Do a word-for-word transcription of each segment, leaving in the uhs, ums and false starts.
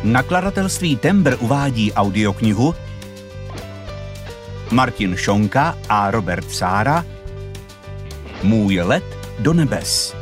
Nakladatelství Tembr uvádí audioknihu Martin Šonka a Robert Sára Můj let do nebes.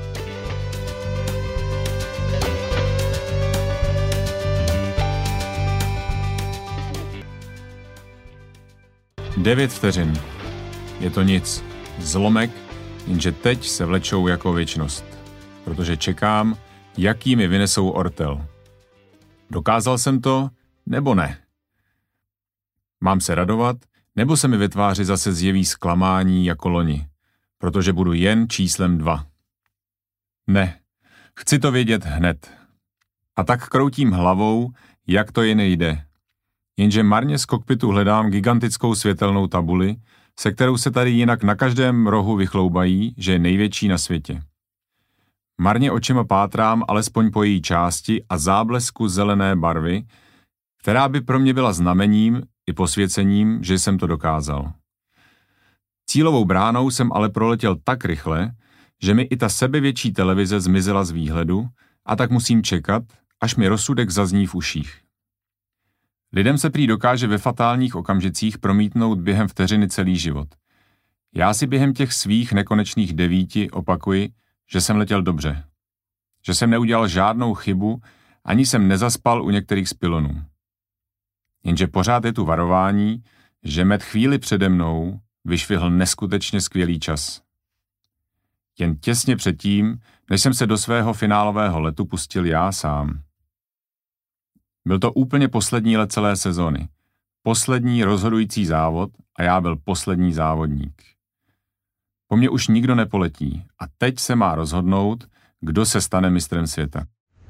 Devět vteřin. Je to nic. Zlomek, jenže teď se vlečou jako věčnost. Protože čekám, jaký mi vynesou ortel. Dokázal jsem to, nebo ne? Mám se radovat, nebo se mi ve tváři zase zjeví zklamání jako loni, protože budu jen číslem dva. Ne, chci to vědět hned. A tak kroutím hlavou, jak to jen jde. Jenže marně z kokpitu hledám gigantickou světelnou tabuli, se kterou se tady jinak na každém rohu vychloubají, že je největší na světě. Marně očima pátrám alespoň po její části a záblesku zelené barvy, která by pro mě byla znamením i posvěcením, že jsem to dokázal. Cílovou bránou jsem ale proletěl tak rychle, že mi i ta sebevětší televize zmizela z výhledu a tak musím čekat, až mi rozsudek zazní v uších. Lidem se prý dokáže ve fatálních okamžicích promítnout během vteřiny celý život. Já si během těch svých nekonečných devíti opakuji, že jsem letěl dobře. Že jsem neudělal žádnou chybu, ani jsem nezaspal u některých z pilonů. Jenže pořád je tu varování, že med chvíli přede mnou vyšvihl neskutečně skvělý čas. Jen těsně předtím, než jsem se do svého finálového letu pustil já sám. Byl to úplně poslední let celé sezóny. Poslední rozhodující závod a já byl poslední závodník. Po mně už nikdo nepoletí a teď se má rozhodnout, kdo se stane mistrem světa.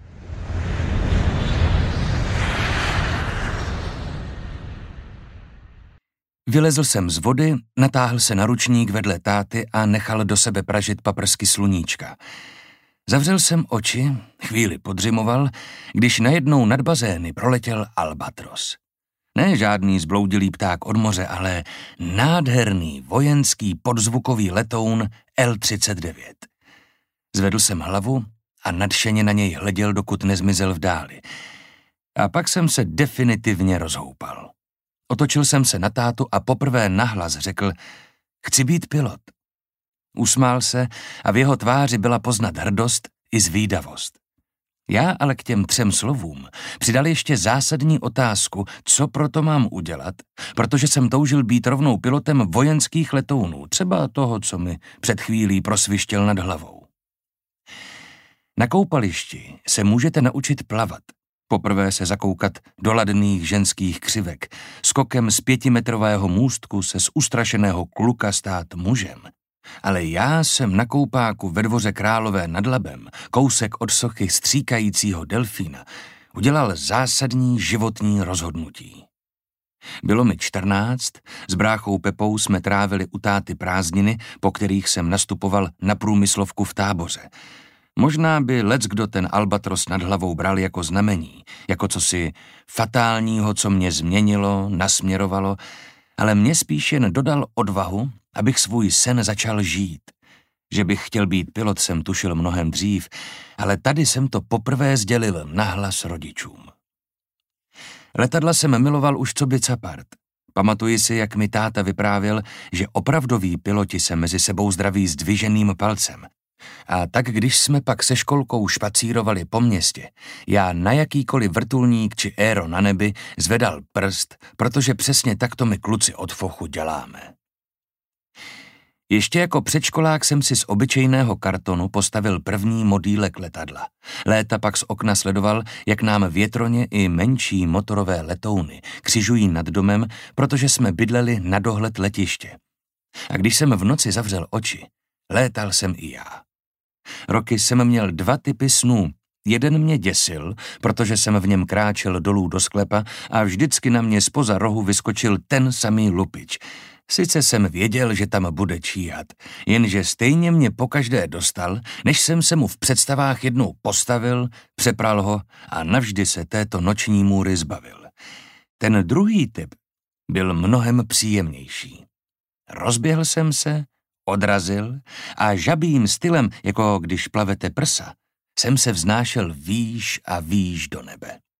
Vylezl jsem z vody, natáhl se na ručník vedle táty a nechal do sebe pražit paprsky sluníčka. Zavřel jsem oči, chvíli podřimoval, když najednou nad bazény proletěl albatros. Ne žádný zbloudilý pták od moře, ale nádherný vojenský podzvukový letoun el třicet devět. Zvedl jsem hlavu a nadšeně na něj hleděl, dokud nezmizel v dáli. A pak jsem se definitivně rozhoupal. Otočil jsem se na tátu a poprvé nahlas řekl: chci být pilot. Usmál se a v jeho tváři byla poznat hrdost i zvídavost. Já ale k těm třem slovům přidal ještě zásadní otázku, co proto mám udělat, protože jsem toužil být rovnou pilotem vojenských letounů, třeba toho, co mi před chvílí prosvištěl nad hlavou. Na koupališti se můžete naučit plavat, poprvé se zakoukat do ladných ženských křivek, skokem z pětimetrového můstku se z ustrašeného kluka stát mužem. Ale já jsem na koupáku ve dvoře Králové nad Labem, kousek od sochy stříkajícího delfína, udělal zásadní životní rozhodnutí. Bylo mi čtrnáct, s bráchou Pepou jsme trávili u táty prázdniny, po kterých jsem nastupoval na průmyslovku v Táboře. Možná by leckdo ten albatros nad hlavou bral jako znamení, jako cosi fatálního, co mě změnilo, nasměrovalo, ale mě spíš jen dodal odvahu, abych svůj sen začal žít. Že bych chtěl být pilot, jsem tušil mnohem dřív, ale tady jsem to poprvé sdělil nahlas rodičům. Letadla jsem miloval už coby capart. Pamatuji si, jak mi táta vyprávěl, že opravdoví piloti se mezi sebou zdraví s dviženým palcem. A tak když jsme pak se školkou špacírovali po městě, já na jakýkoliv vrtulník či éro na nebi zvedal prst, protože přesně takto my kluci od fochu děláme. Ještě jako předškolák jsem si z obyčejného kartonu postavil první modýlek letadla. Léta pak z okna sledoval, jak nám větroně i menší motorové letouny křižují nad domem, protože jsme bydleli na dohled letiště. A když jsem v noci zavřel oči, létal jsem i já. Roky jsem měl dva typy snů. Jeden mě děsil, protože jsem v něm kráčel dolů do sklepa a vždycky na mě zpoza rohu vyskočil ten samý lupič. Sice jsem věděl, že tam bude číhat, jenže stejně mě pokaždé dostal, než jsem se mu v představách jednou postavil, přepral ho a navždy se této noční můry zbavil. Ten druhý typ byl mnohem příjemnější. Rozběhl jsem se, odrazil a žabým stylem, jako když plavete prsa, jsem se vznášel výš a výš do nebe.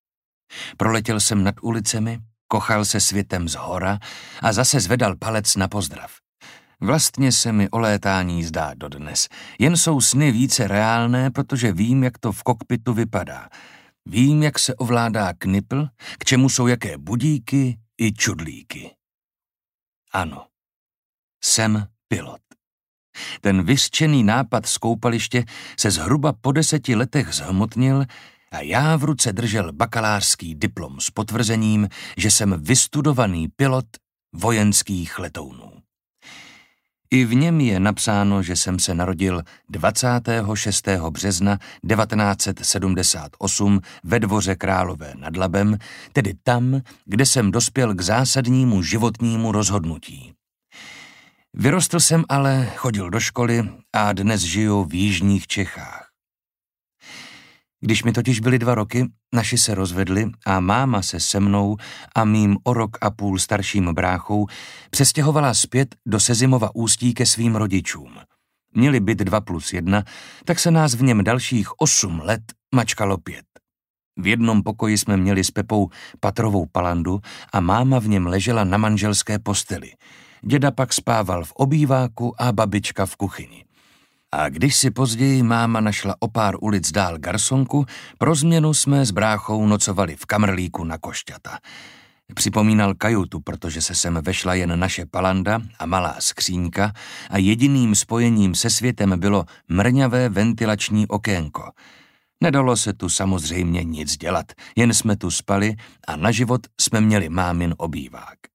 Proletěl jsem nad ulicemi, kochal se světem zhora a zase zvedal palec na pozdrav. Vlastně se mi o létání zdá dodnes. Jen jsou sny více reálné, protože vím, jak to v kokpitu vypadá. Vím, jak se ovládá knipl, k čemu jsou jaké budíky i čudlíky. Ano, jsem pilot. Ten vyřčený nápad z koupaliště se zhruba po deseti letech zhmotnil a já v ruce držel bakalářský diplom s potvrzením, že jsem vystudovaný pilot vojenských letounů. I v něm je napsáno, že jsem se narodil dvacátého šestého března devatenáct set sedmdesát osm ve Dvoře Králové nad Labem, tedy tam, kde jsem dospěl k zásadnímu životnímu rozhodnutí. Vyrostl jsem ale, chodil do školy a dnes žiju v jižních Čechách. Když mi totiž byly dva roky, naši se rozvedli a máma se se mnou a mým o rok a půl starším bráchou přestěhovala zpět do Sezimova Ústí ke svým rodičům. Měli byt dva plus jedna, tak se nás v něm dalších osm let mačkalo pět. V jednom pokoji jsme měli s Pepou patrovou palandu a máma v něm ležela na manželské posteli. Děda pak spával v obýváku a babička v kuchyni. A když si později máma našla o pár ulic dál garsonku, pro změnu jsme s bráchou nocovali v kamrlíku na Košťata. Připomínal kajutu, protože se sem vešla jen naše palanda a malá skřínka a jediným spojením se světem bylo mrňavé ventilační okénko. Nedalo se tu samozřejmě nic dělat, jen jsme tu spali a na život jsme měli mámin obývák.